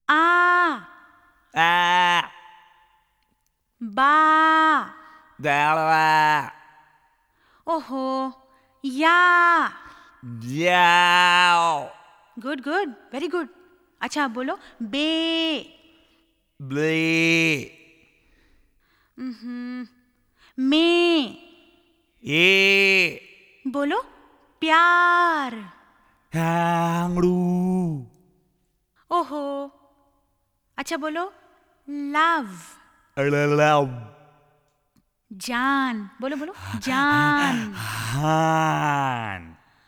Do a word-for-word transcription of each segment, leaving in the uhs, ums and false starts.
आ A बा Dala ओहो या Yao good good very good. अच्छा बोलो बे Blee में E बोलो प्यार। Kangru ओहो अच्छा बोलो लव Love जान बोलो बोलो जान। Han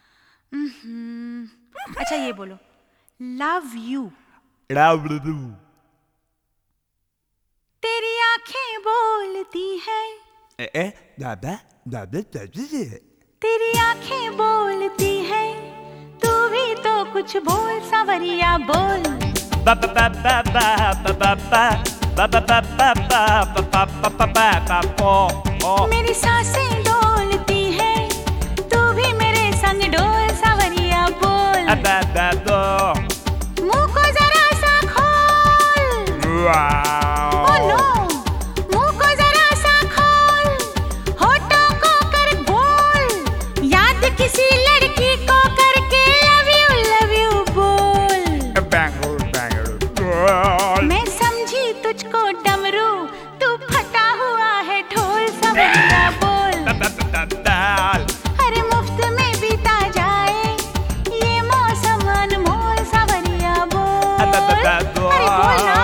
अच्छा ये बोलो लव यू। Love तेरी आंखें बोलती हैं Eh eh Da da da da da da तेरी आंखें बोलती हैं तू भी तो कुछ बोल सावरिया बोल। Ba ba ba ba ba ba ba ba ba ba ba ba ba ba ba ba ba ba ba ba oh मेरी सांसें डोलती हैं तू भी मेरे संग डोल सावरिया बोल। ba ba ba मुंह को जरा सा खोल। Wow ओ नो मुंह को जरा सा खोल होठों को कर गोल याद किसी लड़की को करके लव यू लव यू बोल। Bangalore Bangalore मैं समझी तुझको डमरू तू फटा हुआ है ढोल सावरिया बोल। ba ba ba ba अरे मुफ्त में बीता जाए ये मौसम अनमोल सावरिया बोल। अरे बोल ना।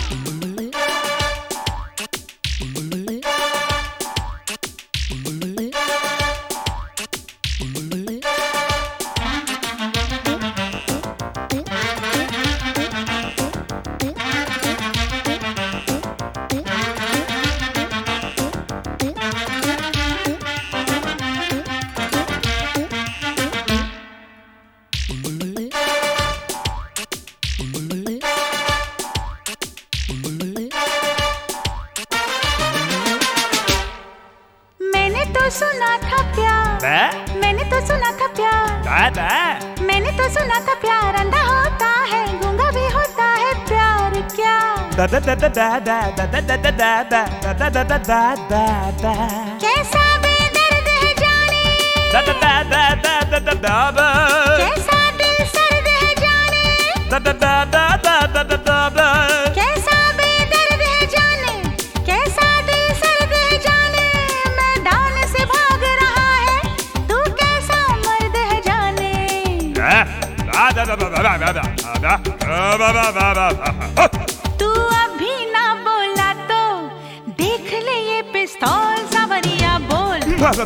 मैंने तो सुना था प्यार ba मैंने तो सुना था प्यार ba ba मैंने तो सुना था प्यार अंधा होता है गूंगा भी होता है प्यार क्या। da da da da da da da da da da da da da da da da da da कैसा बेदर्द है जाने da da da da da da da da da कैसा दिल सर्द है जाने da da da da da da da da da कैसा बेदर्द है जाने कैसा दिल सर्द है जाने मैदान से भाग रहा है तू कैसा मर्द है जाने। da da da da da da da da da da da da तू अभी ना बोला तो देख ले ये पिस्तौल सावरिया बोल।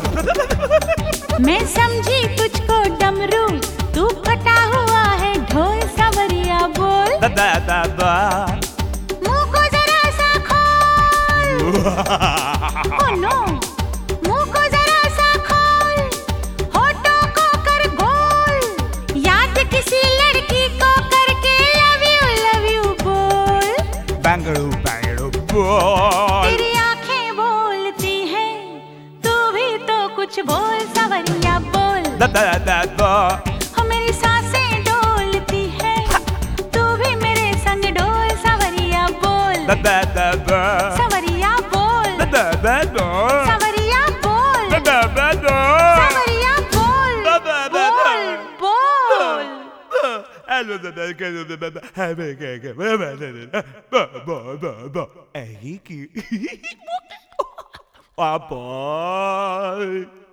मैं समझी तुझको डमरू तू फटा हुआ है ढोल सावरिया बोल। da da da da मुंह को जरा सा खोल। ओ नो मुंह को जरा सा खोल होठों को कर गोल याद किसी लड़की को करके लव यू लव यू बोल। Bangalore Bangalore boy तेरी आंखें बोलती हैं तू भी तो कुछ बोल सावरिया बोल। da da da da हो मेरी सांसें डोलती हैं तू भी मेरे संग डोल सावरिया बोल। da da da da सावरिया बोल da da da da सावरिया बोल da da da da सावरिया बोल da da da बोल बोल। Hello da da da da da da have a cake ba ba ba ba ba ba eh ki ah boy